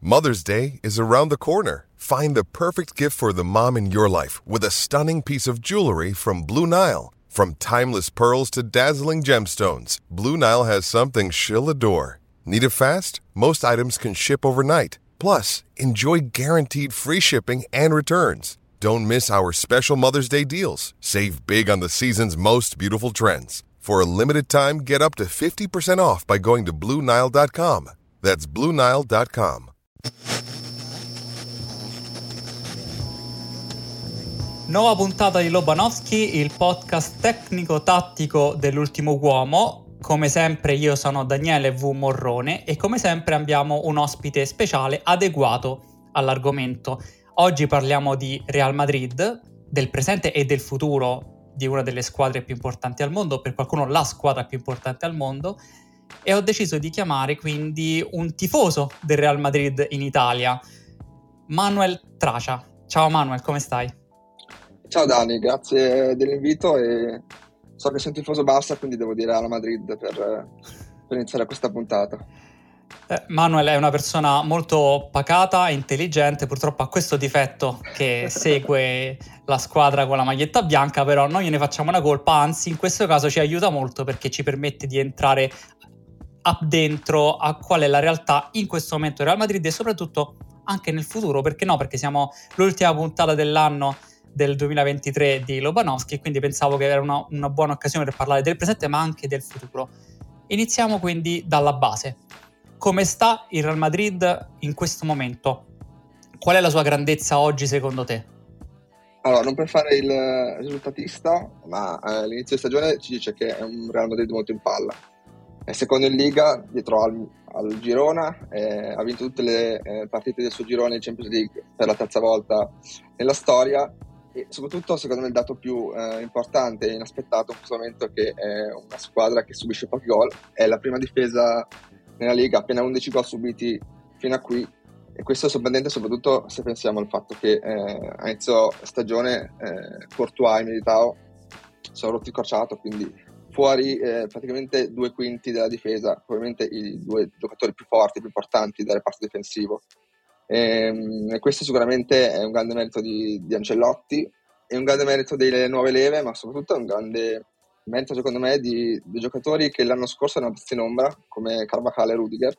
Mother's Day is around the corner. Find the perfect gift for the mom in your life with a stunning piece of jewelry from Blue Nile. From timeless pearls to dazzling gemstones, Blue Nile has something she'll adore. Need it fast? Most items can ship overnight. Plus, enjoy guaranteed free shipping and returns. Don't miss our special Mother's Day deals. Save big on the season's most beautiful trends. For a limited time, get up to 50% off by going to BlueNile.com. That's BlueNile.com. Nuova puntata di Lobanovsky, il podcast tecnico-tattico dell'ultimo uomo. Come sempre io sono Daniele V. Morrone e come sempre abbiamo un ospite speciale adeguato all'argomento. Oggi parliamo di Real Madrid, del presente e del futuro di una delle squadre più importanti al mondo, per qualcuno la squadra più importante al mondo, e ho deciso di chiamare quindi un tifoso del Real Madrid in Italia, Manuel Tracia. Ciao Manuel, come stai? Ciao Dani, grazie dell'invito e so che sei un tifoso Barça, quindi devo dire alla Madrid per iniziare questa puntata. Manuel è una persona molto pacata e intelligente, purtroppo ha questo difetto che segue la squadra con la maglietta bianca, però non gliene facciamo una colpa, anzi in questo caso ci aiuta molto perché ci permette di entrare dentro a qual è la realtà in questo momento del Real Madrid e soprattutto anche nel futuro, perché no? Perché siamo l'ultima puntata dell'anno del 2023 di Lobanovsky e quindi pensavo che era una buona occasione per parlare del presente ma anche del futuro. Iniziamo quindi dalla base. Come sta il Real Madrid in questo momento? Qual è la sua grandezza oggi secondo te? Allora, non per fare il risultatista, ma l'inizio di stagione ci dice che è un Real Madrid molto in palla. È secondo in Liga, dietro al Girona, ha vinto tutte le partite del suo girone in Champions League per la terza volta nella storia e soprattutto, secondo me, il dato più importante e inaspettato in questo momento è che è una squadra che subisce pochi gol, è la prima difesa nella Liga, appena 11 gol subiti fino a qui, e questo è sorprendente soprattutto se pensiamo al fatto che a inizio stagione Courtois e Militao sono rotti il crociato, quindi fuori praticamente 2/5 della difesa, probabilmente i due giocatori più forti, più importanti del reparto difensivo. E questo sicuramente è un grande merito di Ancelotti, è un grande merito delle nuove leve, ma soprattutto è un grande merito secondo me di giocatori che l'anno scorso erano posti in ombra, come Carvajal e Rudiger,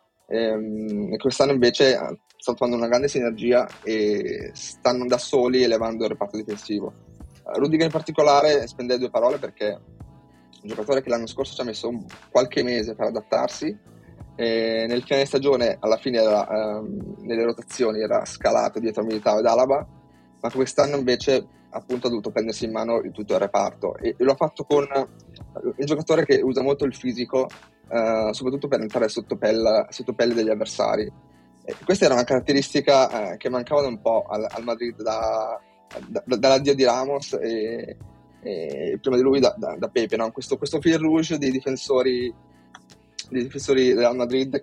e quest'anno invece stanno trovando una grande sinergia e stanno da soli elevando il reparto difensivo. Rudiger in particolare spende due parole perché è un giocatore che l'anno scorso ci ha messo qualche mese per adattarsi e nel fine di stagione alla fine nelle rotazioni era scalato dietro Militao ed Alaba, ma quest'anno invece appunto ha dovuto prendersi in mano tutto il reparto e lo ha fatto con un giocatore che usa molto il fisico, soprattutto per entrare sotto pelle degli avversari. E questa era una caratteristica che mancava un po' al Madrid dall'addio di Ramos e prima di lui da Pepe, no? Questo fil rouge dei difensori del Madrid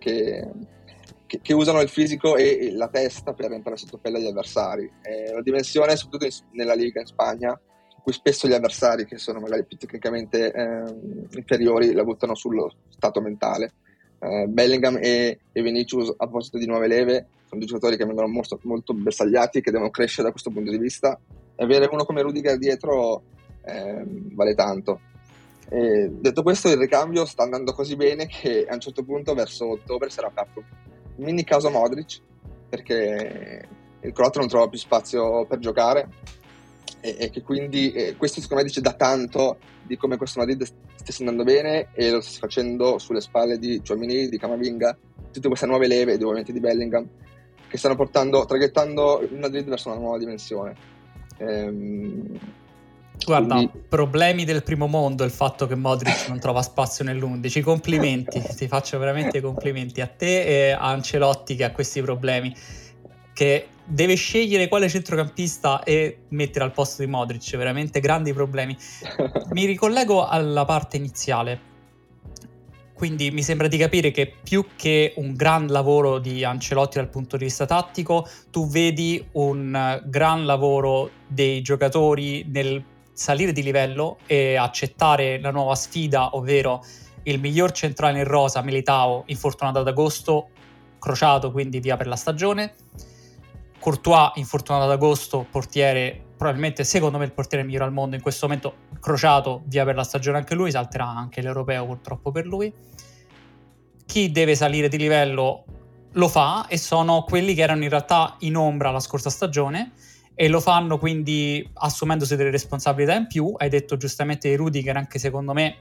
che usano il fisico e la testa per entrare sotto pelle agli avversari. È una dimensione, soprattutto nella Liga in Spagna, in cui spesso gli avversari, che sono magari più tecnicamente inferiori, la buttano sullo stato mentale. Bellingham e Vinicius, a proposito di nuove leve, sono due giocatori che vengono molto, molto bersagliati, che devono crescere da questo punto di vista, e avere uno come Rudiger dietro vale tanto. E detto questo, il ricambio sta andando così bene che a un certo punto verso ottobre sarà aperto un mini caso Modric, perché il croato non trova più spazio per giocare e che quindi questo secondo me dice da tanto di come questo Madrid stesse andando bene e lo sta facendo sulle spalle di Tchouaméni, di Camavinga, tutte queste nuove leve ed ovviamente di Bellingham che stanno traghettando il Madrid verso una nuova dimensione. Guarda, quindi... problemi del primo mondo il fatto che Modric non trova spazio nell'11. Complimenti, ti faccio veramente complimenti a te e a Ancelotti che ha questi problemi, che deve scegliere quale centrocampista e mettere al posto di Modric, veramente grandi problemi. Mi ricollego alla parte iniziale, quindi mi sembra di capire che più che un gran lavoro di Ancelotti dal punto di vista tattico, tu vedi un gran lavoro dei giocatori nel salire di livello e accettare la nuova sfida, ovvero il miglior centrale in rosa, Militao, infortunato ad agosto, crociato, quindi via per la stagione. Courtois infortunato ad agosto, portiere, probabilmente secondo me il portiere migliore al mondo in questo momento, crociato, via per la stagione anche lui, salterà anche l'europeo purtroppo per lui. Chi deve salire di livello lo fa, e sono quelli che erano in realtà in ombra la scorsa stagione, e lo fanno quindi assumendosi delle responsabilità in più. Hai detto giustamente Rudiger, anche secondo me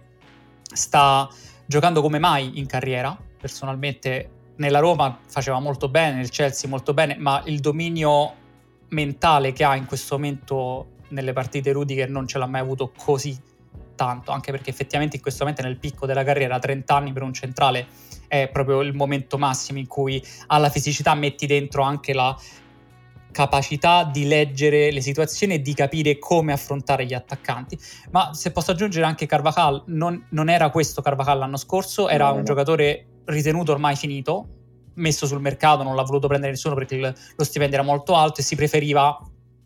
sta giocando come mai in carriera. Personalmente nella Roma faceva molto bene, nel Chelsea molto bene, ma il dominio mentale che ha in questo momento nelle partite Rudiger non ce l'ha mai avuto così tanto, anche perché effettivamente in questo momento nel picco della carriera 30 anni per un centrale è proprio il momento massimo in cui alla fisicità metti dentro anche la capacità di leggere le situazioni e di capire come affrontare gli attaccanti. Ma se posso aggiungere anche Carvajal, non era questo Carvajal l'anno scorso, era un giocatore ritenuto ormai finito, messo sul mercato, non l'ha voluto prendere nessuno perché lo stipendio era molto alto e si preferiva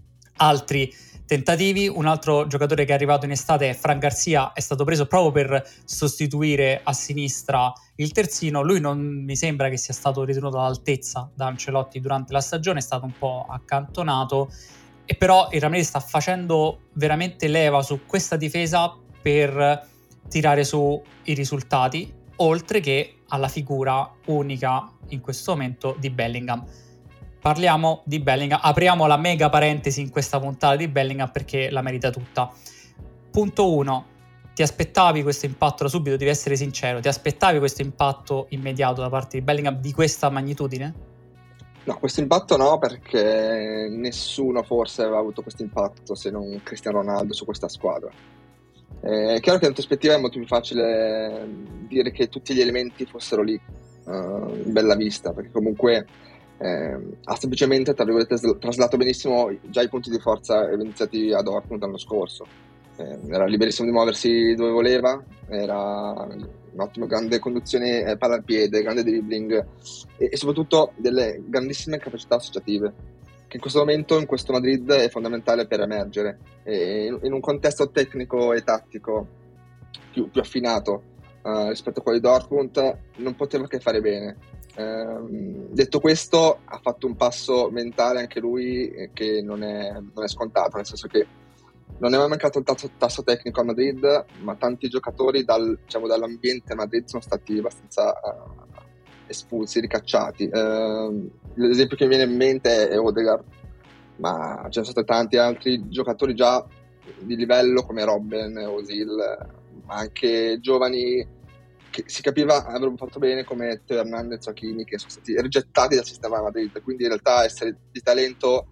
altri tentativi. Un altro giocatore che è arrivato in estate è Fran Garcia, è stato preso proprio per sostituire a sinistra il terzino. Lui non mi sembra che sia stato ritenuto all'altezza da Ancelotti durante la stagione, è stato un po' accantonato, e però il Ramirez sta facendo veramente leva su questa difesa per tirare su i risultati, oltre che alla figura unica in questo momento di Bellingham. Parliamo di Bellingham, apriamo la mega parentesi in questa puntata di Bellingham perché la merita tutta. Punto 1, ti aspettavi questo impatto da subito? Devi essere sincero, ti aspettavi questo impatto immediato da parte di Bellingham di questa magnitudine? No, questo impatto no, perché nessuno forse aveva avuto questo impatto se non Cristiano Ronaldo su questa squadra. È chiaro che in prospettiva è molto più facile dire che tutti gli elementi fossero lì in bella vista, perché comunque ha semplicemente, tra virgolette, traslato benissimo già i punti di forza evidenziati a Dortmund l'anno scorso. Era liberissimo di muoversi dove voleva, era un'ottima, grande conduzione palla al piede, grande dribbling e soprattutto delle grandissime capacità associative, che in questo momento, in questo Madrid, è fondamentale per emergere. E in un contesto tecnico e tattico più affinato rispetto a quello di Dortmund, non poteva che fare bene. Detto questo, ha fatto un passo mentale anche lui che non è scontato, nel senso che non è mai mancato il tasso tecnico a Madrid, ma tanti giocatori dall'ambiente Madrid sono stati abbastanza espulsi, ricacciati. L'esempio che mi viene in mente è Odegaard, ma ci sono stati tanti altri giocatori già di livello come Robben, Özil, ma anche giovani che si capiva avrebbero fatto bene come Teo Hernandez o Hakimi, che sono stati rigettati dal sistema Madrid. Quindi in realtà essere di talento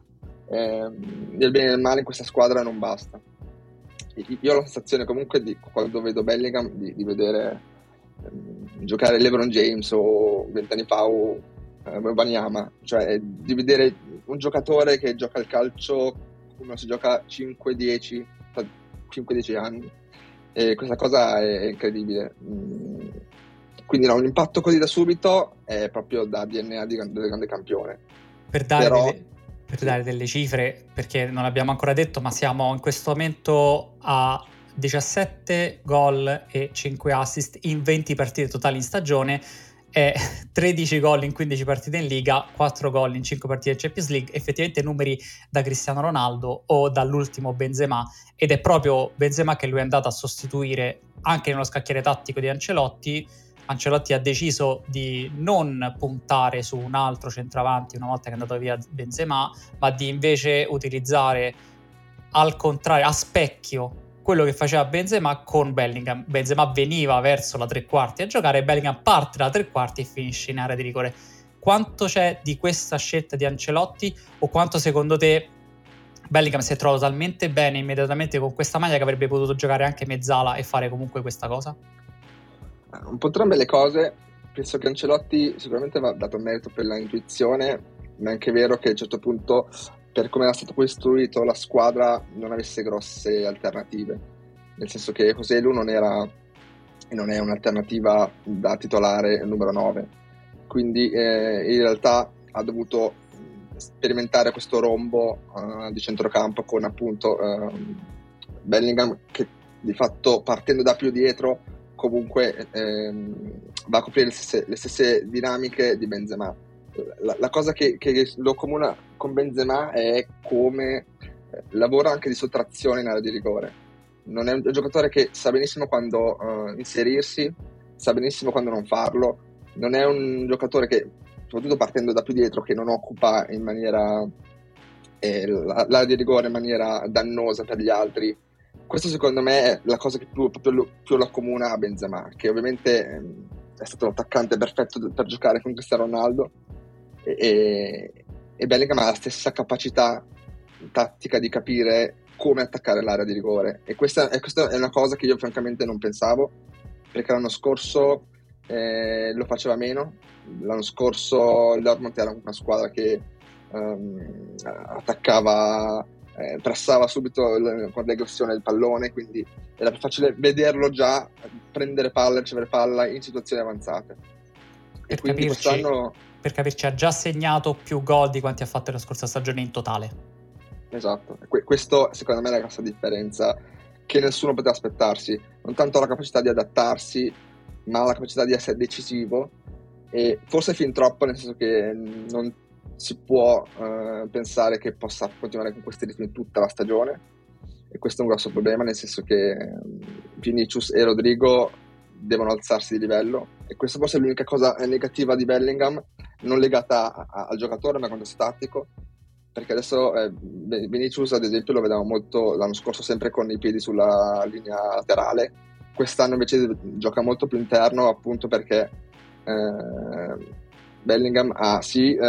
del bene e del male in questa squadra non basta. Io ho la sensazione comunque quando vedo Bellingham di vedere giocare LeBron James o 20 anni fa o Wembanyama, cioè di vedere un giocatore che gioca al calcio come si gioca 5-10 anni, e questa cosa è incredibile. Quindi no, un impatto così da subito è proprio da DNA del grande campione. Per dare delle cifre, perché non l'abbiamo ancora detto, ma siamo in questo momento a 17 gol e 5 assist in 20 partite totali in stagione, e 13 gol in 15 partite in Liga, 4 gol in 5 partite in Champions League, effettivamente numeri da Cristiano Ronaldo o dall'ultimo Benzema, ed è proprio Benzema che lui è andato a sostituire anche nello scacchiere tattico di Ancelotti. Ancelotti ha deciso di non puntare su un altro centravanti una volta che è andato via Benzema, ma di invece utilizzare al contrario, a specchio, quello che faceva Benzema con Bellingham. Benzema veniva verso la tre quarti a giocare, Bellingham parte da tre quarti e finisce in area di rigore. Quanto c'è di questa scelta di Ancelotti, o quanto secondo te Bellingham si è trovato talmente bene immediatamente con questa maglia che avrebbe potuto giocare anche mezzala e fare comunque questa cosa? Un po' entrambe le cose. Penso che Ancelotti sicuramente va dato merito per la intuizione, ma è anche vero che a un certo punto, per come era stato costruito la squadra, non avesse grosse alternative, nel senso che Joselu non è un'alternativa da titolare numero 9, quindi in realtà ha dovuto sperimentare questo rombo di centrocampo con appunto Bellingham, che di fatto, partendo da più dietro, comunque va a coprire le stesse dinamiche di Benzema. la cosa che lo comuna con Benzema è come lavora anche di sottrazione in area di rigore. Non è un giocatore che sa benissimo quando inserirsi, sa benissimo quando non farlo. Non è un giocatore che, soprattutto partendo da più dietro, che non occupa in maniera l'area di rigore in maniera dannosa per gli altri. Questo secondo me è la cosa che più lo accomuna a Benzema, che ovviamente è stato l'attaccante perfetto per giocare con Cristiano Ronaldo, e Bellingham ha la stessa capacità tattica di capire come attaccare l'area di rigore, e questa è una cosa che io francamente non pensavo, perché l'anno scorso lo faceva meno. L'anno scorso il Dortmund era una squadra che attaccava, pressava subito con l'aggressione del pallone, quindi era più facile vederlo già prendere palla, ricevere palla in situazioni avanzate. E quindi quest'anno, per capirci, ha già segnato più gol di quanti ha fatto la scorsa stagione in totale. Esatto, questo secondo me è la grossa differenza che nessuno poteva aspettarsi, non tanto la capacità di adattarsi, ma la capacità di essere decisivo, e forse fin troppo, nel senso che non si può pensare che possa continuare con questi ritmi tutta la stagione, e questo è un grosso problema, nel senso che Vinicius e Rodrigo devono alzarsi di livello, e questa forse è l'unica cosa negativa di Bellingham, non legata al giocatore ma al contesto tattico, perché adesso Vinicius ad esempio lo vedevamo molto l'anno scorso sempre con i piedi sulla linea laterale, quest'anno invece gioca molto più interno, appunto perché Bellingham ha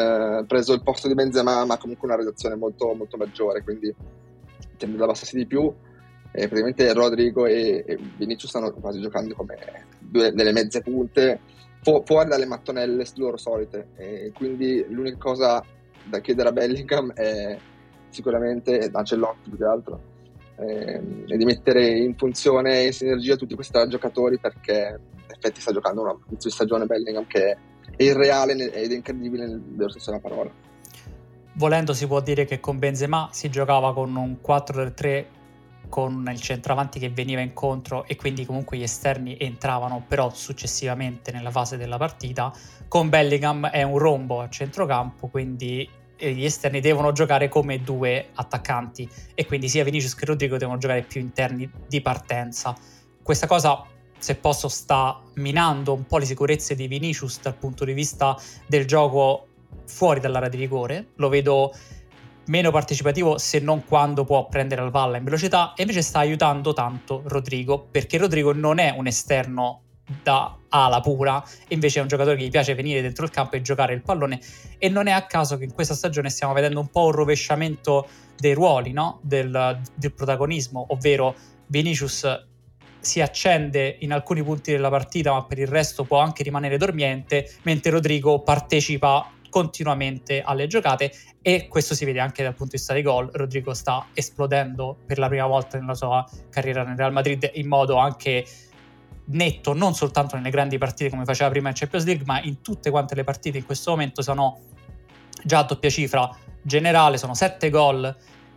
preso il posto di Benzema, ma comunque una redazione molto, molto maggiore, quindi tende ad abbassarsi di più, e praticamente Rodrigo e Vinicius stanno quasi giocando come due delle mezze punte fuori dalle mattonelle loro solite, e quindi l'unica cosa da chiedere a Bellingham è sicuramente, Ancelotti più che altro, è di mettere in funzione e in sinergia tutti questi tre giocatori, perché in effetti sta giocando una inizio di stagione Bellingham che è irreale ed è incredibile nel vero senso della parola. Volendo si può dire che con Benzema si giocava con un 4-3 con il centravanti che veniva incontro, e quindi comunque gli esterni entravano però successivamente nella fase della partita. Con Bellingham è un rombo a centrocampo, quindi gli esterni devono giocare come due attaccanti, e quindi sia Vinicius che Rodrigo devono giocare più interni di partenza. Questa cosa, se posso, sta minando un po' le sicurezze di Vinicius dal punto di vista del gioco fuori dall'area di rigore. Lo vedo meno partecipativo, se non quando può prendere la palla in velocità, e invece sta aiutando tanto Rodrigo, perché Rodrigo non è un esterno da ala pura, invece è un giocatore che gli piace venire dentro il campo e giocare il pallone, e non è a caso che in questa stagione stiamo vedendo un po' un rovesciamento dei ruoli, no? del protagonismo, ovvero Vinicius si accende in alcuni punti della partita, ma per il resto può anche rimanere dormiente, mentre Rodrigo partecipa continuamente alle giocate, e questo si vede anche dal punto di vista dei gol. Rodrigo sta esplodendo per la prima volta nella sua carriera nel Real Madrid in modo anche netto, non soltanto nelle grandi partite come faceva prima in Champions League, ma in tutte quante le partite in questo momento sono già a doppia cifra generale, sono 7 gol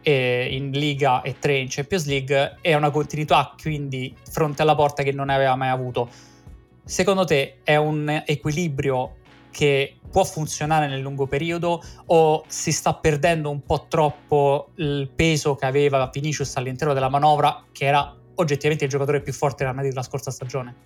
in Liga e 3 in Champions League, e una continuità quindi fronte alla porta che non aveva mai avuto. Secondo te è un equilibrio che può funzionare nel lungo periodo, o si sta perdendo un po' troppo il peso che aveva Vinicius all'interno della manovra, che era oggettivamente il giocatore più forte della Madrid la scorsa stagione?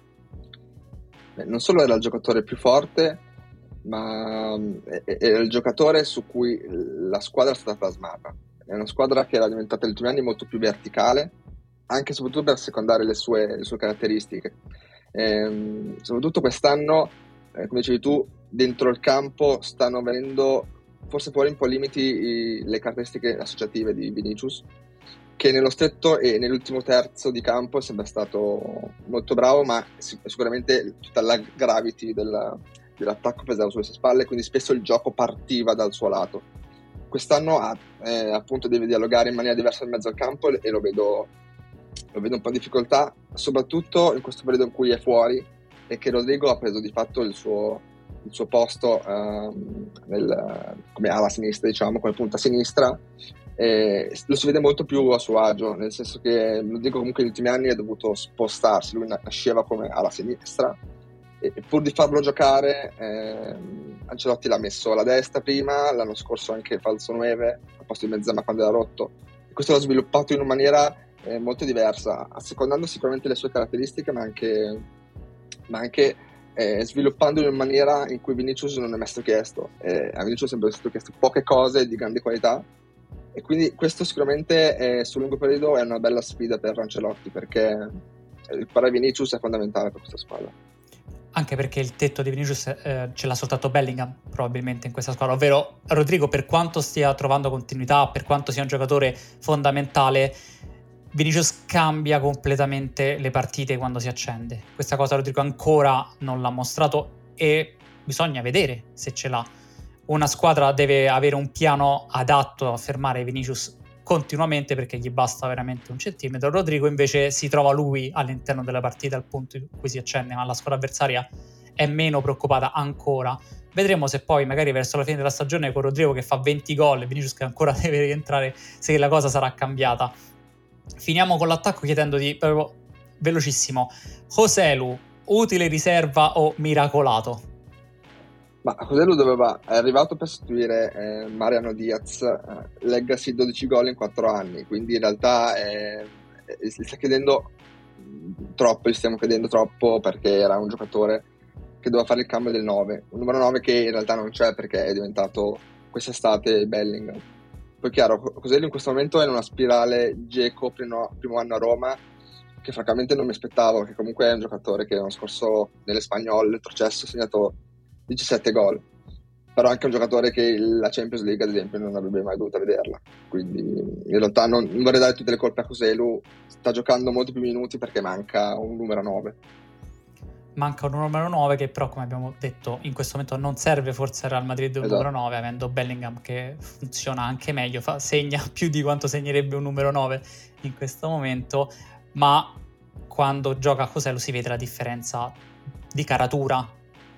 Non solo era il giocatore più forte, ma era il giocatore su cui la squadra è stata plasmata. È una squadra che era diventata negli ultimi anni molto più verticale, anche e soprattutto per secondare le sue caratteristiche. Soprattutto quest'anno, come dicevi tu, dentro il campo stanno venendo forse fuori un po' limiti le caratteristiche associative di Vinicius, che nello stretto e nell'ultimo terzo di campo è sempre stato molto bravo, ma sicuramente tutta la gravity dell'attacco pesava sulle sue spalle, quindi spesso il gioco partiva dal suo lato. Quest'anno appunto deve dialogare in maniera diversa in mezzo al campo, e lo vedo un po' in difficoltà, soprattutto in questo periodo in cui è fuori, e che Rodrigo ha preso di fatto il suo posto come ala sinistra, diciamo, come punta sinistra. Lo si vede molto più a suo agio, nel senso che Rodrigo comunque negli ultimi anni ha dovuto spostarsi, lui nasceva come ala sinistra, e pur di farlo giocare Ancelotti l'ha messo alla destra prima, l'anno scorso anche falso 9 al posto di Benzema quando era rotto, e questo l'ha sviluppato in una maniera molto diversa, assecondando sicuramente le sue caratteristiche, ma anche sviluppando in una maniera in cui Vinicius non è mai stato chiesto. A Vinicius è sempre stato chiesto poche cose di grande qualità, e quindi questo sicuramente sul lungo periodo è una bella sfida per Ancelotti, perché il parare Vinicius è fondamentale per questa squadra. Anche perché il tetto di Vinicius ce l'ha soltanto Bellingham probabilmente in questa squadra, ovvero Rodrigo, per quanto stia trovando continuità, per quanto sia un giocatore fondamentale, Vinicius cambia completamente le partite quando si accende. Questa cosa Rodrigo ancora non l'ha mostrato e bisogna vedere se ce l'ha. Una squadra deve avere un piano adatto a fermare Vinicius continuamente, perché gli basta veramente un centimetro. Rodrigo invece si trova lui all'interno della partita al punto in cui si accende, ma la squadra avversaria è meno preoccupata ancora. Vedremo se poi magari verso la fine della stagione, con Rodrigo che fa 20 gol e Vinicius che ancora deve rientrare, se la cosa sarà cambiata. Finiamo con l'attacco chiedendoti proprio velocissimo: Joselu, utile riserva o miracolato? Ma Joselu è arrivato per sostituire Mariano Diaz, legacy 12 gol in 4 anni, quindi in realtà si sta chiedendo troppo, gli stiamo chiedendo troppo, perché era un giocatore che doveva fare il cambio del 9, un numero 9 che in realtà non c'è perché è diventato quest'estate Bellingham. Poi chiaro, Joselu in questo momento è in una spirale Dzeko primo anno a Roma, che francamente non mi aspettavo, che comunque è un giocatore che l'anno scorso nell'Espagnol, il Trocesso, ha segnato 17 gol, però anche un giocatore che la Champions League ad esempio non avrebbe mai dovuto vederla, quindi in realtà non vorrei dare tutte le colpe a Joselu, sta giocando molti più minuti perché manca un numero 9. Manca un numero 9 che però, come abbiamo detto, in questo momento non serve forse al Real Madrid un numero 9, avendo Bellingham che funziona anche meglio, segna più di quanto segnerebbe un numero 9 in questo momento, ma quando gioca Joselu si vede la differenza di caratura.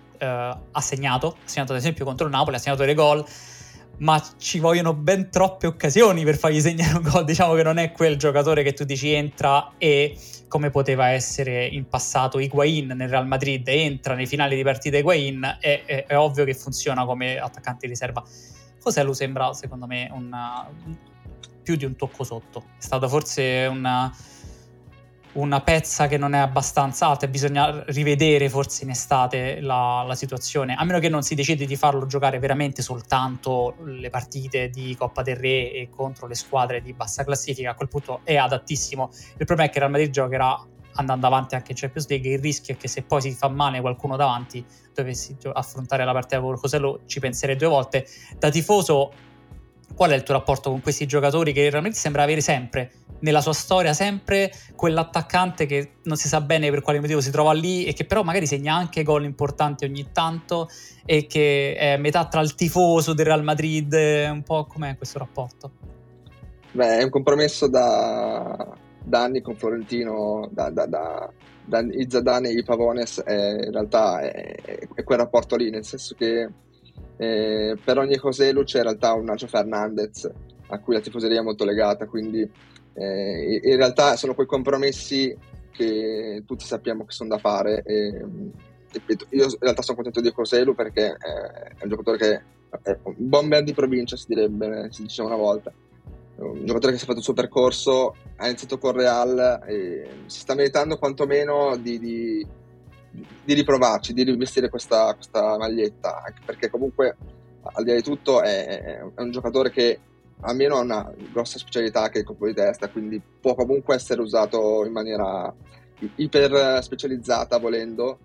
Ha segnato ad esempio contro il Napoli, ha segnato dei gol, ma ci vogliono ben troppe occasioni per fargli segnare un gol. Diciamo che non è quel giocatore che tu dici entra e, come poteva essere in passato Higuaín nel Real Madrid, entra nei finali di partita Higuaín, è ovvio che funziona come attaccante di riserva. Joselu sembra, secondo me, più di un tocco sotto, è stata forse una pezza che non è abbastanza alta, e bisogna rivedere forse in estate la situazione, a meno che non si decide di farlo giocare veramente soltanto le partite di Coppa del Re e contro le squadre di bassa classifica. A quel punto è adattissimo. Il problema è che Real Madrid giocherà andando avanti anche in Champions League, il rischio è che se poi si fa male qualcuno davanti, dovessi affrontare la partita con Joselu, ci penserei 2 volte. Da tifoso, qual è il tuo rapporto con questi giocatori che realmente sembra avere sempre nella sua storia, sempre quell'attaccante che non si sa bene per quale motivo si trova lì e che però magari segna anche gol importanti ogni tanto, e che è metà tra il tifoso del Real Madrid? Un po' com'è questo rapporto? Beh, è un compromesso da anni con Florentino, da i Zidane e i Pavones, in realtà è quel rapporto lì, nel senso che per ogni Joselu c'è in realtà un Nacho Fernandez a cui la tifoseria è molto legata, quindi in realtà sono quei compromessi che tutti sappiamo che sono da fare, ripeto, io in realtà sono contento di Joselu perché è un giocatore che è un bomber di provincia, si diceva una volta, un giocatore che si è fatto il suo percorso, ha iniziato con Real e si sta meritando quantomeno di riprovarci, di rivestire questa maglietta, anche perché comunque al di là di tutto è un giocatore che almeno ha una grossa specialità che è il colpo di testa, quindi può comunque essere usato in maniera iper specializzata volendo,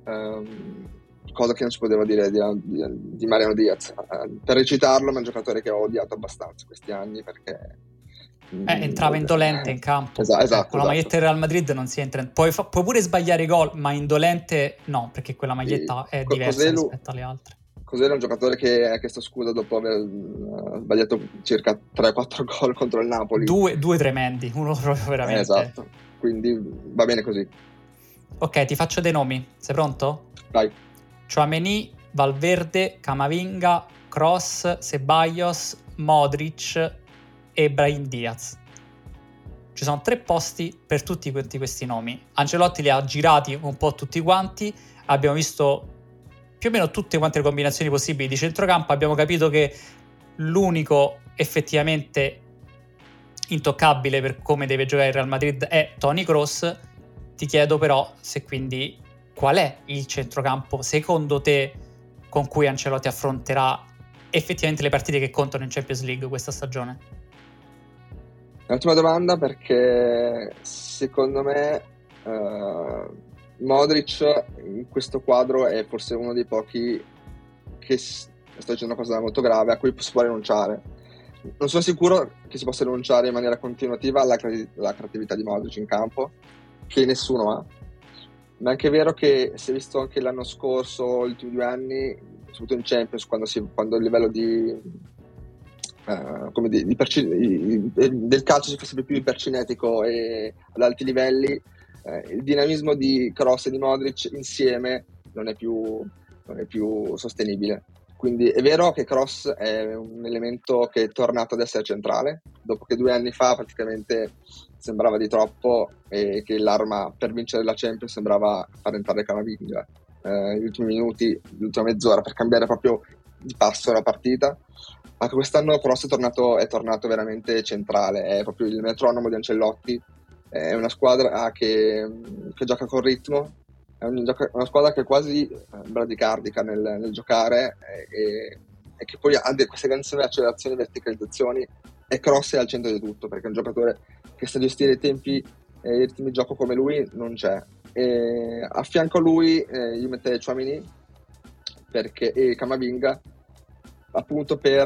cosa che non si poteva dire di Mariano Diaz. Per recitarlo, ma è un giocatore che ho odiato abbastanza questi anni perché entrava indolente in campo. Esatto, con la maglietta del Real Madrid non si entra, puoi pure sbagliare i gol, ma indolente no, perché quella maglietta è diversa rispetto alle altre. Joselu è un giocatore che ha chiesto scusa dopo aver sbagliato circa 3-4 gol contro il Napoli. Due tremendi, uno proprio veramente. Esatto, quindi va bene così. Ok, ti faccio dei nomi, sei pronto? Vai. Tchouaméni, Valverde, Camavinga, Kroos, Ceballos, Modric e Brahim Diaz. Ci sono 3 posti per tutti questi nomi. Ancelotti li ha girati un po' tutti quanti. Abbiamo visto più o meno tutte quante le combinazioni possibili di centrocampo. Abbiamo capito che l'unico effettivamente intoccabile per come deve giocare il Real Madrid è Toni Kroos. Ti chiedo però se quindi qual è il centrocampo secondo te con cui Ancelotti affronterà effettivamente le partite che contano in Champions League questa stagione? È un'ottima domanda, perché secondo me Modric in questo quadro è forse uno dei pochi che sto dicendo una cosa molto grave, a cui si può rinunciare. Non sono sicuro che si possa rinunciare in maniera continuativa alla creatività di Modric in campo, che nessuno ha, ma è anche vero che si è visto anche l'anno scorso, gli ultimi 2 anni, soprattutto in Champions, quando il livello del calcio si fosse più ipercinetico e ad alti livelli, il dinamismo di Kroos e di Modric insieme non è più sostenibile. Quindi è vero che Kroos è un elemento che è tornato ad essere centrale, dopo che 2 anni fa praticamente sembrava di troppo e che l'arma per vincere la Champions sembrava far entrare Camavinga gli ultimi minuti, l'ultima mezz'ora, per cambiare proprio di passo la partita. Anche quest'anno Kroos è tornato veramente centrale, è proprio il metronomo di Ancelotti. È una squadra che gioca con ritmo, è una squadra che è quasi bradicardica nel giocare e che poi ha queste grandi accelerazioni e verticalizzazioni, e Kroos è al centro di tutto, perché è un giocatore che sa gestire i tempi e i ritmi di gioco come lui non c'è. E a fianco a lui io metterei Tchouaméni e Camavinga, appunto per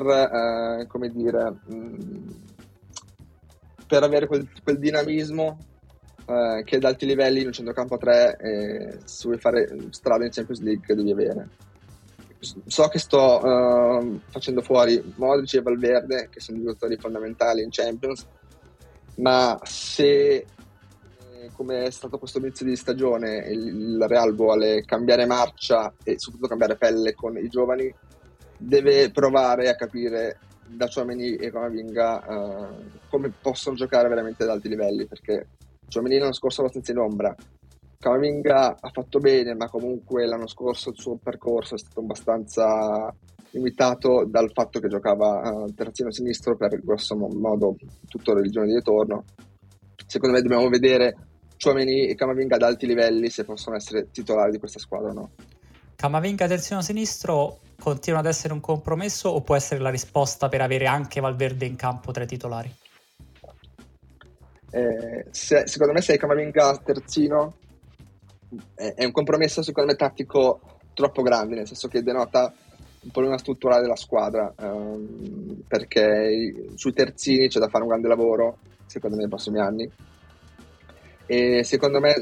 per avere quel dinamismo che ad alti livelli in un centrocampo a 3, se vuoi fare strada in Champions League, devi avere. So che sto facendo fuori Modric e Valverde, che sono giocatori fondamentali in Champions, ma se come è stato questo inizio di stagione il Real vuole cambiare marcia e soprattutto cambiare pelle con i giovani, deve provare a capire da Tchouaméni e Camavinga come possono giocare veramente ad alti livelli, perché Tchouaméni l'anno scorso è abbastanza in ombra, Camavinga ha fatto bene, ma comunque l'anno scorso il suo percorso è stato abbastanza limitato dal fatto che giocava terzino sinistro per grosso modo tutto il giorno di ritorno. Secondo me dobbiamo vedere Tchouaméni e Camavinga ad alti livelli se possono essere titolari di questa squadra o no. Camavinga terzino sinistro continua ad essere un compromesso o può essere la risposta per avere anche Valverde in campo tra i titolari? Secondo me se Camavinga terzino è un compromesso, secondo me, tattico troppo grande, nel senso che denota un problema strutturale della squadra, perché sui terzini c'è da fare un grande lavoro secondo me nei prossimi anni, e secondo me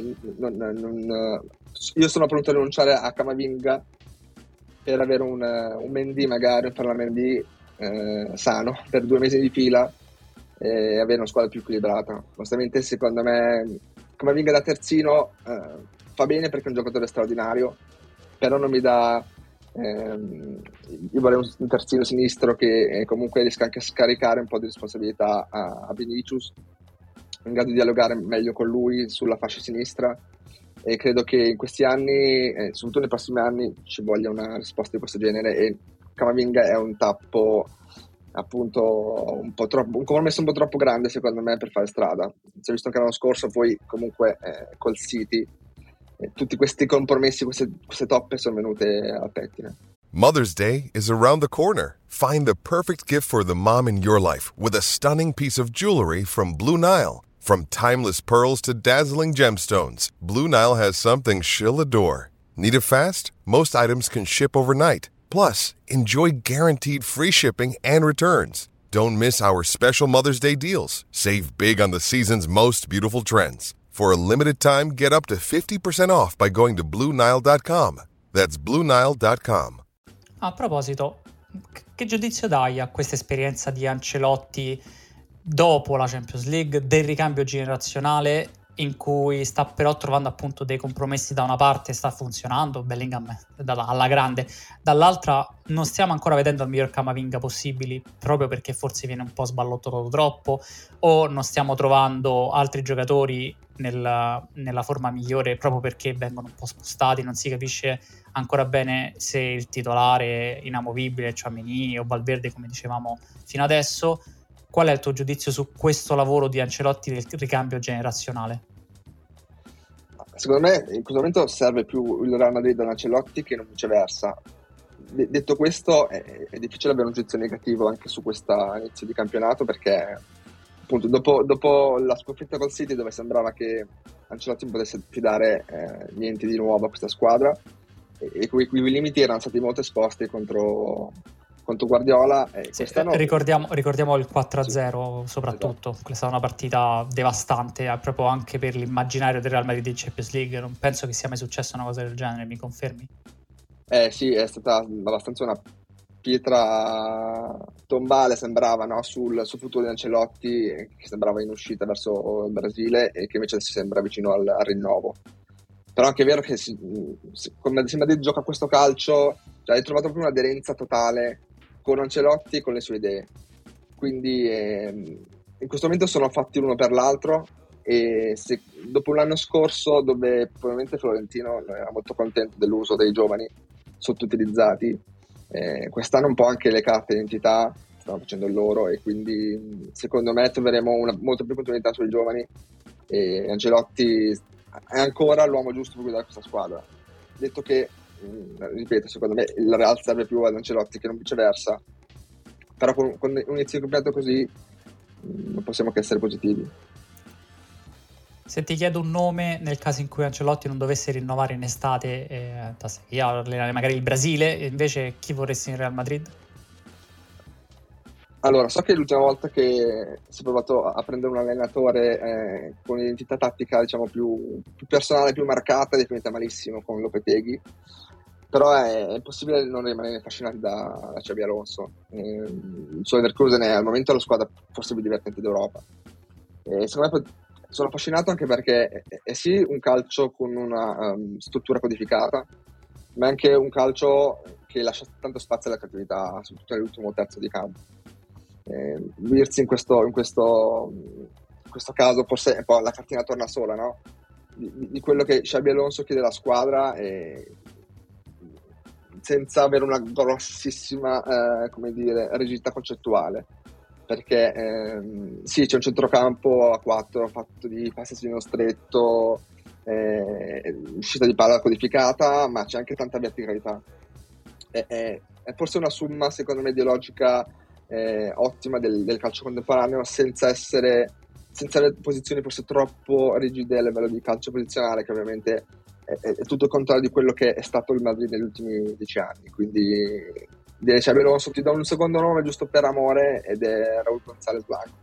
io sono pronto a rinunciare a Camavinga per avere un Mendy, magari un Ferland Mendy sano per 2 mesi di fila e avere una squadra più equilibrata. Onestamente secondo me Camavinga da terzino fa bene perché è un giocatore straordinario, però non mi dà io vorrei un terzino sinistro che comunque riesca anche a scaricare un po' di responsabilità a Vinicius, in grado di dialogare meglio con lui sulla fascia sinistra, e credo che in questi anni, soprattutto nei prossimi anni, ci voglia una risposta di questo genere, e Camavinga è un tappo appunto un compromesso un po' troppo grande secondo me per fare strada. Si è visto anche l'anno scorso, poi comunque col City tutti questi compromessi, queste toppe sono venute al pettine. Mother's Day is around the corner. Find the perfect gift for the mom in your life with a stunning piece of jewelry from Blue Nile. From timeless pearls to dazzling gemstones, Blue Nile has something she'll adore. Need it fast? Most items can ship overnight. Plus, enjoy guaranteed free shipping and returns. Don't miss our special Mother's Day deals. Save big on the season's most beautiful trends. For a limited time, get up to 50% off by going to BlueNile.com. That's BlueNile.com. A proposito, che giudizio dai a questa esperienza di Ancelotti dopo la Champions League, del ricambio generazionale in cui sta però trovando appunto dei compromessi. Da una parte sta funzionando, Bellingham alla grande, dall'altra non stiamo ancora vedendo il miglior Camavinga possibili, proprio perché forse viene un po' sballottato troppo, o non stiamo trovando altri giocatori nella forma migliore proprio perché vengono un po' spostati, non si capisce ancora bene se il titolare inamovibile, Tchouaméni o Valverde come dicevamo fino adesso. Qual è il tuo giudizio su questo lavoro di Ancelotti del ricambio generazionale? Secondo me in questo momento serve più il Real Madrid da Ancelotti che non viceversa. Detto questo, è difficile avere un giudizio negativo anche su questo inizio di campionato, perché appunto dopo la sconfitta col City, dove sembrava che Ancelotti non potesse più dare niente di nuovo a questa squadra, e quei limiti erano stati molto esposti contro Guardiola. Sì, ricordiamo il 4-0 soprattutto, esatto. Questa è una partita devastante, proprio anche per l'immaginario del Real Madrid in Champions League. Non penso che sia mai successa una cosa del genere, mi confermi? Sì, è stata abbastanza una pietra tombale, sembrava, no? sul futuro di Ancelotti, che sembrava in uscita verso il Brasile e che invece si sembra vicino al rinnovo. Però anche è vero che come se Madrid gioca questo calcio, cioè, hai trovato proprio un'aderenza totale con Ancelotti e con le sue idee. Quindi in questo momento sono fatti l'uno per l'altro, e dopo l'anno scorso, dove probabilmente Florentino non era molto contento dell'uso dei giovani sottoutilizzati, quest'anno un po' anche le carte d'identità stanno facendo il loro, e quindi secondo me troveremo molto più continuità sui giovani, e Ancelotti è ancora l'uomo giusto per guidare questa squadra. Detto che, ripeto, secondo me il Real serve più ad Ancelotti che non viceversa, però con un inizio di campionato così non possiamo che essere positivi. Se ti chiedo un nome nel caso in cui Ancelotti non dovesse rinnovare in estate, allenare magari il Brasile, invece chi vorresti in Real Madrid? Allora, so che l'ultima volta che si è provato a prendere un allenatore con un'identità tattica, diciamo, più personale, più marcata, è definita malissimo con Lopetegui, però è impossibile non rimanere affascinati da Xabi Alonso. Il suo Leverkusen è al momento la squadra forse più divertente d'Europa. Secondo me sono affascinato anche perché è sì un calcio con una struttura codificata, ma è anche un calcio che lascia tanto spazio alla creatività, soprattutto nell'ultimo terzo di campo. Dirsi in questo caso forse un po' la cartina torna sola, no? Di quello che Xabi Alonso chiede alla squadra, senza avere una grossissima rigidità concettuale, perché sì, c'è un centrocampo a 4 fatto di passaggi stretto, uscita di palla codificata, ma c'è anche tanta verticalità. È forse una somma, secondo me, ideologica ottima del calcio contemporaneo, senza avere posizioni forse troppo rigide a livello di calcio posizionale, che ovviamente è tutto il contrario di quello che è stato il Madrid negli ultimi 10 anni. Quindi direi Xabi Alonso, ti do un secondo nome giusto per amore, ed è Raúl González Blanco.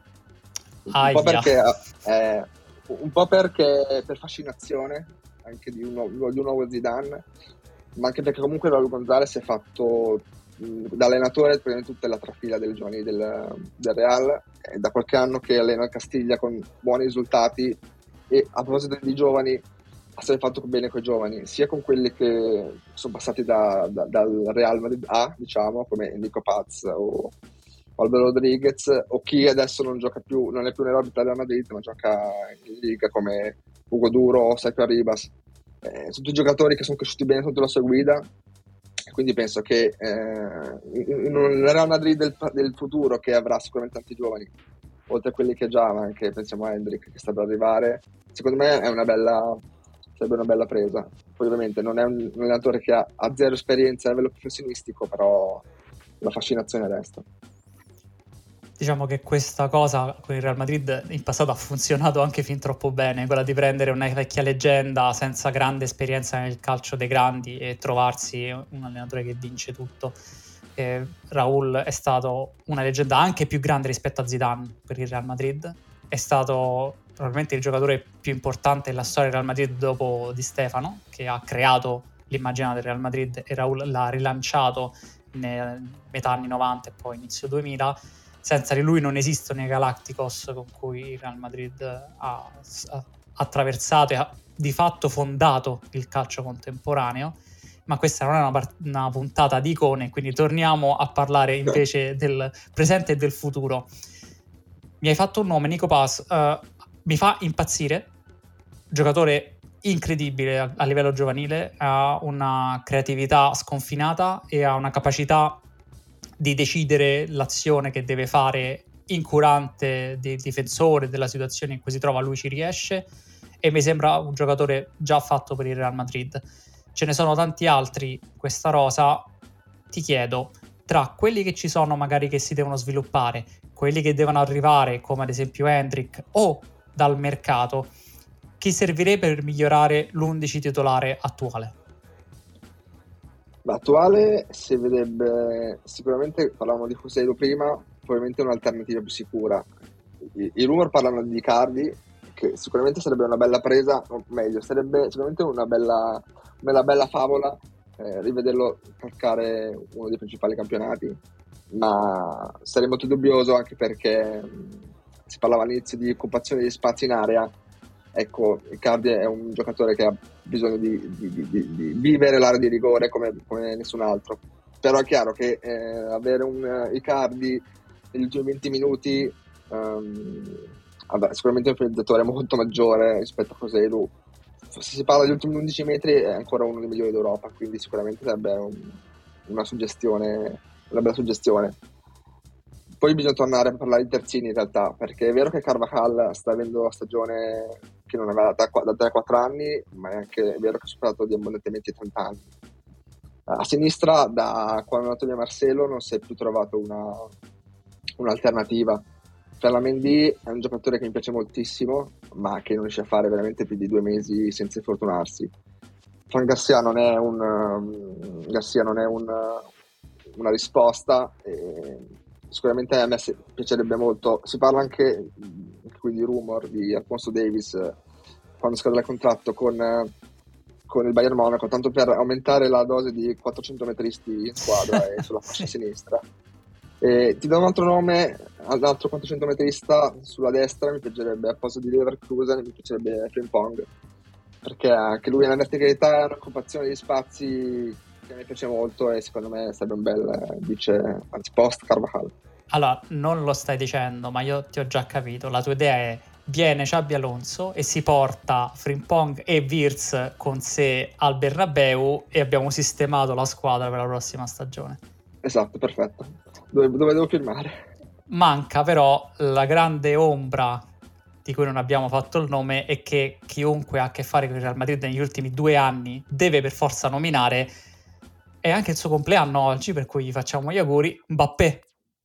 Un po' perché per fascinazione anche di un nuovo Zidane, ma anche perché comunque Raúl González è fatto da allenatore per tutta la trafila dei giovani del Real, da qualche anno che allena il Castiglia con buoni risultati, e a proposito di giovani ha sempre fatto bene con i giovani, sia con quelli che sono passati dal Real Madrid A, diciamo, come Nico Paz o Álvaro Rodríguez, o chi adesso non è più nell'orbita del Madrid, ma gioca in Liga, come Hugo Duro o Sergio Arribas. Sono tutti giocatori che sono cresciuti bene sotto la sua guida, quindi penso che in un Real Madrid del futuro, che avrà sicuramente tanti giovani, oltre a quelli che già, ma anche pensiamo a Hendrik che sta per arrivare, secondo me sarebbe una bella presa. Poi ovviamente non è un allenatore che ha zero esperienza a livello professionistico, però la fascinazione resta. Diciamo che questa cosa con il Real Madrid in passato ha funzionato anche fin troppo bene, quella di prendere una vecchia leggenda senza grande esperienza nel calcio dei grandi e trovarsi un allenatore che vince tutto. Raúl è stato una leggenda anche più grande rispetto a Zidane per il Real Madrid, è stato probabilmente il giocatore più importante nella storia del Real Madrid dopo Di Stefano, che ha creato l'immaginario del Real Madrid, e Raúl l'ha rilanciato nel metà anni 90 e poi inizio 2000. Senza di lui non esistono i Galacticos con cui il Real Madrid ha attraversato e ha di fatto fondato il calcio contemporaneo. Ma questa non è una puntata di icone, quindi torniamo a parlare invece del presente e del futuro. Mi hai fatto un nome, Nico Paz, mi fa impazzire, giocatore incredibile a livello giovanile, ha una creatività sconfinata e ha una capacità di decidere l'azione che deve fare incurante del difensore, della situazione in cui si trova, lui ci riesce, e mi sembra un giocatore già fatto per il Real Madrid. Ce ne sono tanti altri in questa rosa. Ti chiedo, tra quelli che ci sono magari che si devono sviluppare, quelli che devono arrivare come ad esempio Hendrick, o dal mercato, chi servirebbe per migliorare l'11 titolare attuale? L'attuale si vedrebbe sicuramente, parlavamo di Joselu prima, probabilmente un'alternativa più sicura. I rumor parlano di Icardi, che sicuramente sarebbe una bella presa, o meglio, sarebbe sicuramente una bella favola rivederlo calcare uno dei principali campionati, ma sarei molto dubbioso anche perché si parlava all'inizio di occupazione di spazi in area. Ecco, Icardi è un giocatore che ha bisogno di vivere l'area di rigore come nessun altro, però è chiaro che avere un Icardi negli ultimi 20 minuti sicuramente è un finalizzatore molto maggiore rispetto a Joselu. Se si parla degli ultimi 11 metri è ancora uno dei migliori d'Europa, quindi sicuramente sarebbe una bella suggestione. Poi bisogna tornare a parlare di terzini in realtà, perché è vero che Carvajal sta avendo la stagione che non aveva da 3-4 anni, ma è anche vero che ha superato di abbondantemente i 30 anni. A sinistra, da quando è andato via Marcelo, non si è più trovato un'alternativa. Ferland-Mendy è un giocatore che mi piace moltissimo, ma che non riesce a fare veramente più di 2 mesi senza infortunarsi. Fran Garcia non è una risposta, e sicuramente a me piacerebbe molto. Si parla anche qui di rumor di Alphonso Davies quando scade il contratto con il Bayern Monaco, tanto per aumentare la dose di 400 metristi in squadra e sulla fascia sinistra. Ti do un altro nome, un altro 400 metrista sulla destra, mi piacerebbe, al posto di Leverkusen mi piacerebbe Frimpong, perché anche lui ha una verticalità e un'occupazione di spazi che mi piace molto, e secondo me sarebbe un bel post Carvajal. Allora, non lo stai dicendo, ma io ti ho già capito. La tua idea è: viene Xabi Alonso e si porta Frimpong e Wirtz con sé al Bernabeu e abbiamo sistemato la squadra per la prossima stagione. Esatto, perfetto. Dove devo firmare? Manca però la grande ombra di cui non abbiamo fatto il nome, e che chiunque ha a che fare con il Real Madrid negli ultimi 2 anni deve per forza nominare. È anche il suo compleanno oggi, per cui gli facciamo gli auguri. Mbappé.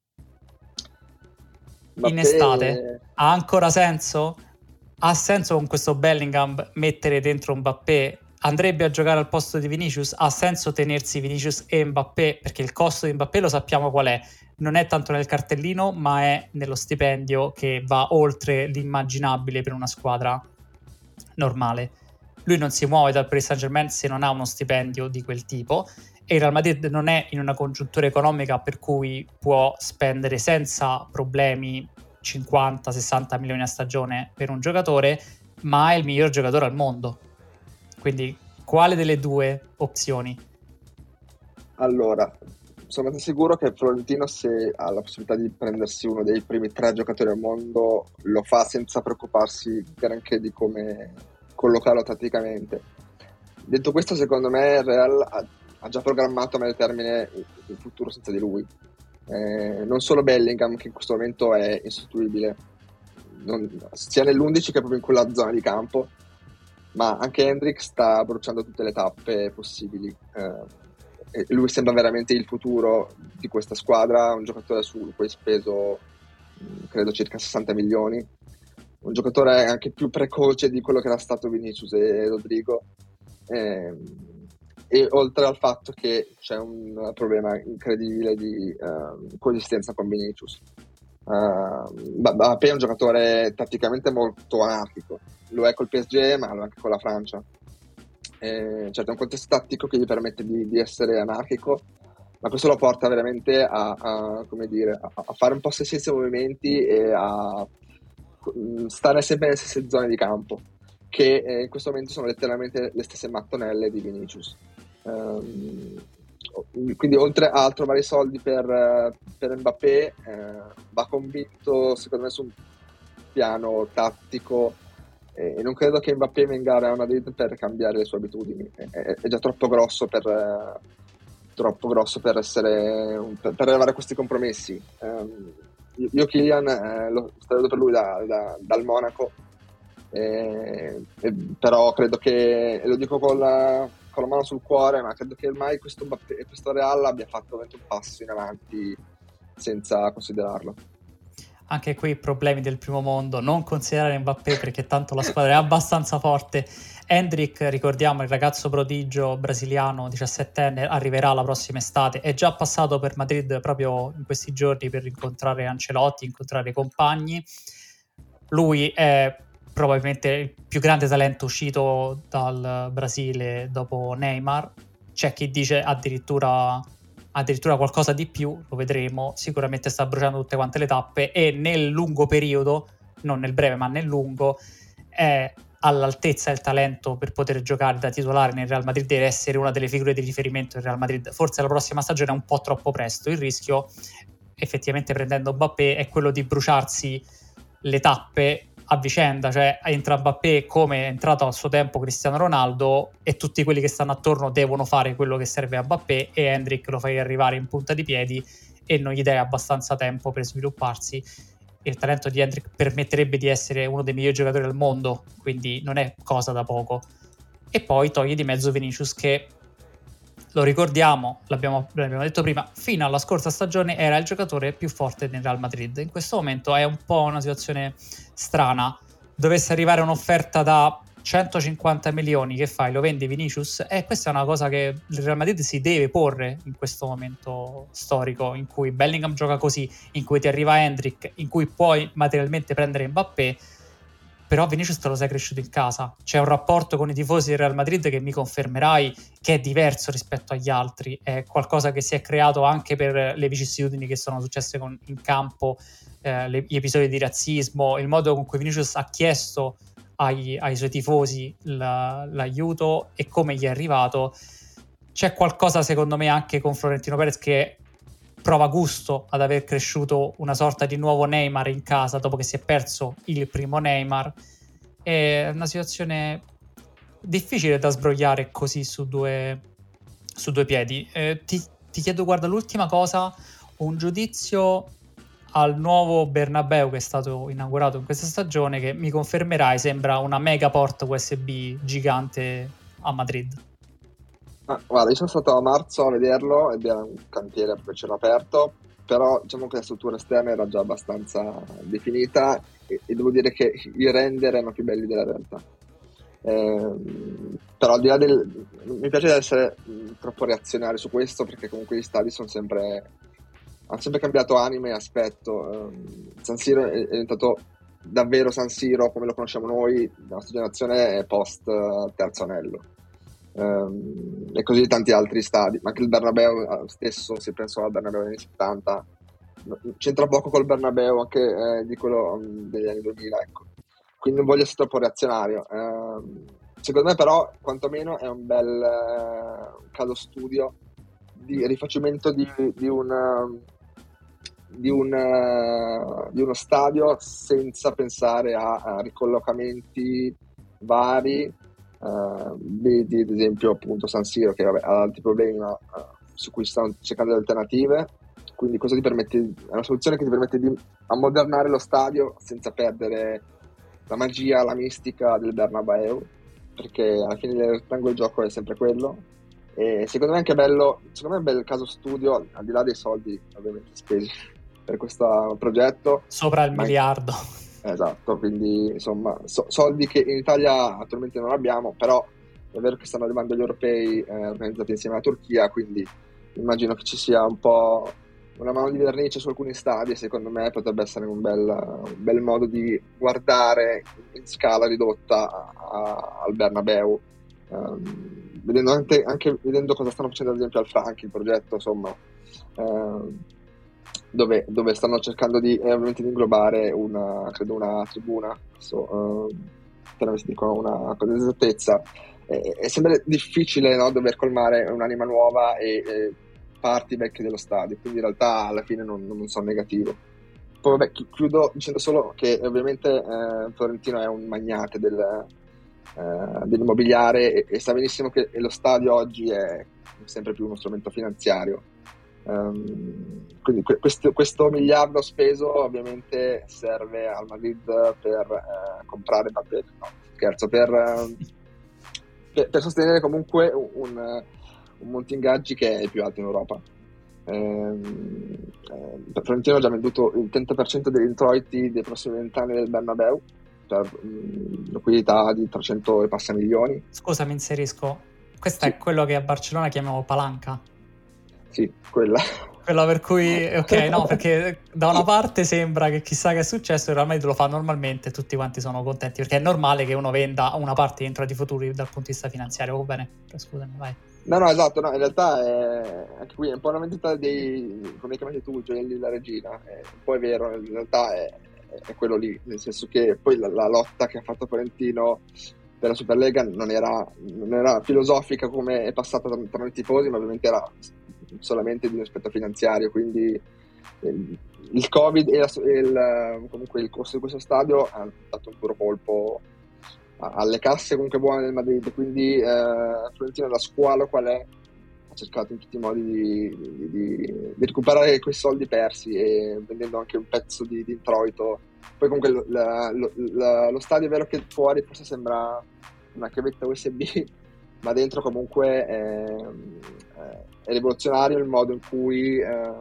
In estate ha ancora senso? Ha senso con questo Bellingham mettere dentro Mbappé? Andrebbe a giocare al posto di Vinicius? Ha senso tenersi Vinicius e Mbappé? Perché il costo di Mbappé lo sappiamo qual è. Non è tanto nel cartellino, ma è nello stipendio, che va oltre l'immaginabile per una squadra normale. Lui non si muove dal Paris Saint-Germain se non ha uno stipendio di quel tipo, e il Real Madrid non è in una congiuntura economica per cui può spendere senza problemi 50-60 milioni a stagione per un giocatore, ma è il miglior giocatore al mondo. Quindi quale delle due opzioni? Allora, sono sicuro che Florentino, se ha la possibilità di prendersi uno dei primi 3 giocatori al mondo, lo fa senza preoccuparsi granché di come collocarlo tatticamente. Detto questo, secondo me il Real ha già programmato a medio termine il futuro senza di lui. Non solo Bellingham, che in questo momento è insostituibile, sia nell'11 che proprio in quella zona di campo, ma anche Hendrick sta bruciando tutte le tappe possibili. E lui sembra veramente il futuro di questa squadra, un giocatore su cui hai speso credo circa 60 milioni, un giocatore anche più precoce di quello che era stato Vinicius e Rodrigo, e oltre al fatto che c'è un problema incredibile di coesistenza con Vinicius. Mbappé è un giocatore tatticamente molto anarchico, lo è col PSG ma lo è anche con la Francia. Certo, è un contesto tattico che gli permette di essere anarchico, ma questo lo porta veramente a fare un po' se stessi movimenti e a stare sempre nelle stesse zone di campo, che in questo momento sono letteralmente le stesse mattonelle di Vinicius. Quindi oltre a trovare i soldi per Mbappé, va convinto secondo me su un piano tattico, e non credo che Mbappé venga a Real Madrid per cambiare le sue abitudini, è già troppo grosso per essere per arrivare a questi compromessi. Io Kylian lo sto vedendo per lui dal Monaco, però credo che, e lo dico con la mano sul cuore, ma credo che ormai questo Real abbia fatto un passo in avanti senza considerarlo. Anche qui problemi del primo mondo, non considerare Mbappé perché tanto la squadra è abbastanza forte. Endrick, ricordiamo, il ragazzo prodigio brasiliano 17enne, arriverà la prossima estate, è già passato per Madrid proprio in questi giorni per incontrare Ancelotti, incontrare i compagni. Lui è probabilmente il più grande talento uscito dal Brasile dopo Neymar. C'è chi dice addirittura qualcosa di più, lo vedremo. Sicuramente sta bruciando tutte quante le tappe e nel lungo periodo, non nel breve ma nel lungo, è all'altezza del talento per poter giocare da titolare nel Real Madrid, deve essere una delle figure di riferimento del Real Madrid. Forse la prossima stagione è un po' troppo presto, il rischio effettivamente prendendo Mbappé è quello di bruciarsi le tappe a vicenda, cioè entra Mbappé come è entrato al suo tempo Cristiano Ronaldo e tutti quelli che stanno attorno devono fare quello che serve a Mbappé, e Endrick lo fai arrivare in punta di piedi e non gli dai abbastanza tempo per svilupparsi. Il talento di Endrick permetterebbe di essere uno dei migliori giocatori al mondo, quindi non è cosa da poco. E poi togli di mezzo Vinicius, che lo ricordiamo, l'abbiamo detto prima, fino alla scorsa stagione era il giocatore più forte nel Real Madrid. In questo momento è un po' una situazione strana. Dovesse arrivare un'offerta da 150 milioni, che fai? Lo vendi Vinicius? Questa è una cosa che il Real Madrid si deve porre in questo momento storico, in cui Bellingham gioca così, in cui ti arriva Endrick, in cui puoi materialmente prendere Mbappé. Però Vinicius te lo sei cresciuto in casa. C'è un rapporto con i tifosi del Real Madrid che mi confermerai che è diverso rispetto agli altri. È qualcosa che si è creato anche per le vicissitudini che sono successe in campo, gli episodi di razzismo, il modo con cui Vinicius ha chiesto ai suoi tifosi l'aiuto e come gli è arrivato. C'è qualcosa secondo me anche con Florentino Perez che prova gusto ad aver cresciuto una sorta di nuovo Neymar in casa dopo che si è perso il primo Neymar. È una situazione difficile da sbrogliare così su due piedi. Ti chiedo, guarda, l'ultima cosa, un giudizio al nuovo Bernabeu che è stato inaugurato in questa stagione, che mi confermerai sembra una mega porta USB gigante a Madrid. Guarda, io sono stato a marzo a vederlo ed era un cantiere proprio cielo aperto, però diciamo che la struttura esterna era già abbastanza definita e devo dire che i render erano più belli della realtà. Però al di là mi piace essere troppo reazionario su questo, perché comunque gli stadi hanno sempre cambiato anima e aspetto. San Siro è diventato davvero San Siro come lo conosciamo noi, la nostra generazione è post terzo anello. E così tanti altri stadi, ma anche il Bernabeu stesso, se penso al Bernabeu degli anni 70, c'entra poco col Bernabeu anche di quello degli anni 2000, ecco. Quindi non voglio essere troppo reazionario. Secondo me però quantomeno è un bel caso studio di rifacimento di uno stadio senza pensare a ricollocamenti vari. Vedi ad esempio appunto San Siro che ha altri problemi, ma su cui stanno cercando le alternative, quindi questo è una soluzione che ti permette di ammodernare lo stadio senza perdere la magia, la mistica del Bernabeu, perché alla fine del rettangolo il gioco è sempre quello. E secondo me è anche bello, secondo me è un bel caso studio, al di là dei soldi ovviamente spesi per questo progetto, sopra il miliardo. Esatto, quindi insomma soldi che in Italia attualmente non abbiamo, però è vero che stanno arrivando gli europei organizzati insieme alla Turchia, quindi immagino che ci sia un po' una mano di vernice su alcuni stadi, e secondo me potrebbe essere un bel modo di guardare in scala ridotta al Bernabeu, vedendo anche vedendo cosa stanno facendo ad esempio al Franchi, il progetto insomma, dove stanno cercando ovviamente di inglobare una tribuna chiaramente dicono una cosa di esattezza, è sempre difficile, no, dover colmare un'anima nuova e parti vecchie dello stadio, quindi in realtà alla fine non sono negativo. Poi vabbè, chiudo dicendo solo che ovviamente Florentino è un magnate dell'immobiliare e sa benissimo che lo stadio oggi è sempre più uno strumento finanziario. Quindi questo miliardo speso ovviamente serve al Madrid per comprare Mbappé, no, scherzo, per sostenere comunque un monte ingaggi che è il più alto in Europa. Florentino ha già venduto il 30% degli introiti dei prossimi 20 anni del Bernabeu per liquidità di 300 e passa milioni. Scusa, mi inserisco. Questo Sì. è quello che a Barcellona chiamiamo palanca. Sì, quella. Quella per cui, ok, no, perché da una parte sembra che chissà che è successo, in realtà lo fa normalmente e tutti quanti sono contenti, perché è normale che uno venda una parte di introiti futuri dal punto di vista finanziario. Va bene, scusami, vai. No, esatto, no, in realtà è anche qui è un po' una mentalità dei, come chiamati tu, Gioielli la regina, è un po' è vero, in realtà è quello lì, nel senso che poi la lotta che ha fatto Florentino per la Superlega non era filosofica come è passata tra noi tifosi, ma ovviamente era solamente di un aspetto finanziario, quindi il Covid e comunque il costo di questo stadio hanno dato un duro colpo alle casse comunque buone del Madrid, quindi Florentino la squalo qual è? Ha cercato in tutti i modi di recuperare quei soldi persi e vendendo anche un pezzo di introito. Poi comunque lo stadio è vero che fuori forse sembra una chiavetta USB, ma dentro comunque è rivoluzionario il modo in cui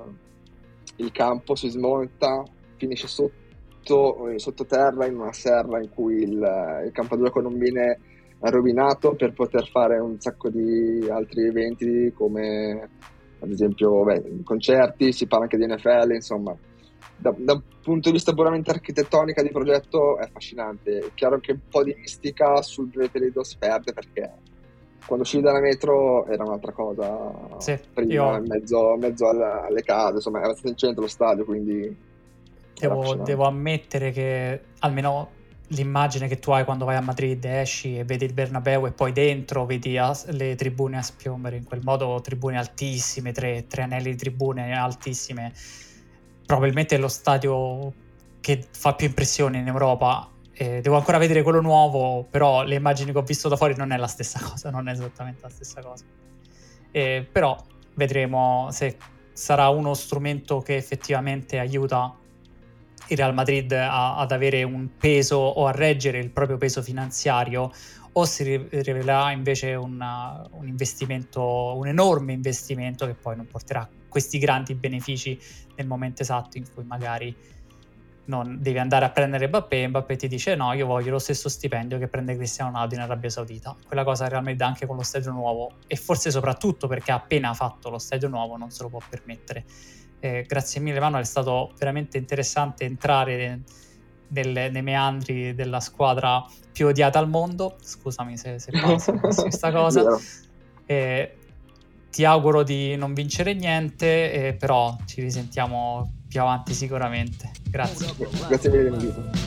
il campo si smonta, finisce sottoterra in una serra in cui il campo da gioco non viene rovinato per poter fare un sacco di altri eventi come ad esempio concerti, si parla anche di NFL, insomma da un punto di vista puramente architettonico di progetto è affascinante. È chiaro che un po' di mistica sul breve periodo si perde perché quando uscivi dalla metro era un'altra cosa, sì, prima in mezzo alle case, insomma era stato in centro lo stadio, quindi devo ammettere che almeno l'immagine che tu hai quando vai a Madrid, esci e vedi il Bernabeu e poi dentro vedi le tribune a spiombere, in quel modo tribune altissime, tre anelli di tribune altissime, probabilmente è lo stadio che fa più impressione in Europa. Devo ancora vedere quello nuovo, però le immagini che ho visto da fuori non è la stessa cosa, non è esattamente la stessa cosa, però vedremo se sarà uno strumento che effettivamente aiuta il Real Madrid ad avere un peso o a reggere il proprio peso finanziario, o si rivelerà invece un investimento, un enorme investimento che poi non porterà questi grandi benefici nel momento esatto in cui magari non devi andare a prendere Mbappé ti dice no, io voglio lo stesso stipendio che prende Cristiano Ronaldo in Arabia Saudita. Quella cosa Real Madrid anche con lo stadio nuovo, e forse soprattutto perché ha appena fatto lo stadio nuovo, non se lo può permettere. Grazie mille Manuel, è stato veramente interessante entrare nei meandri della squadra più odiata al mondo. Scusami se passo questa cosa. Ti auguro di non vincere niente, però ci risentiamo più avanti sicuramente. Grazie. Grazie mille dell'invito.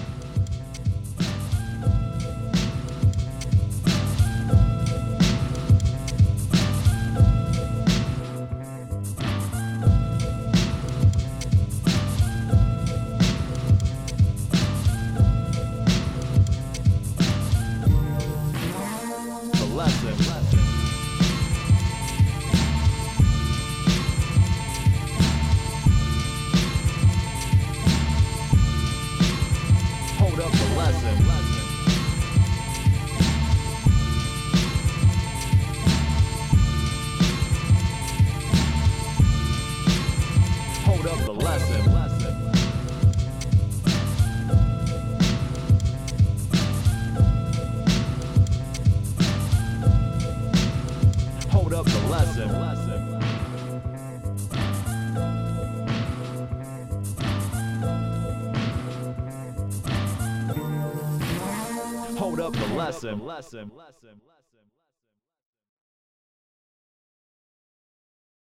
Hold up the lesson.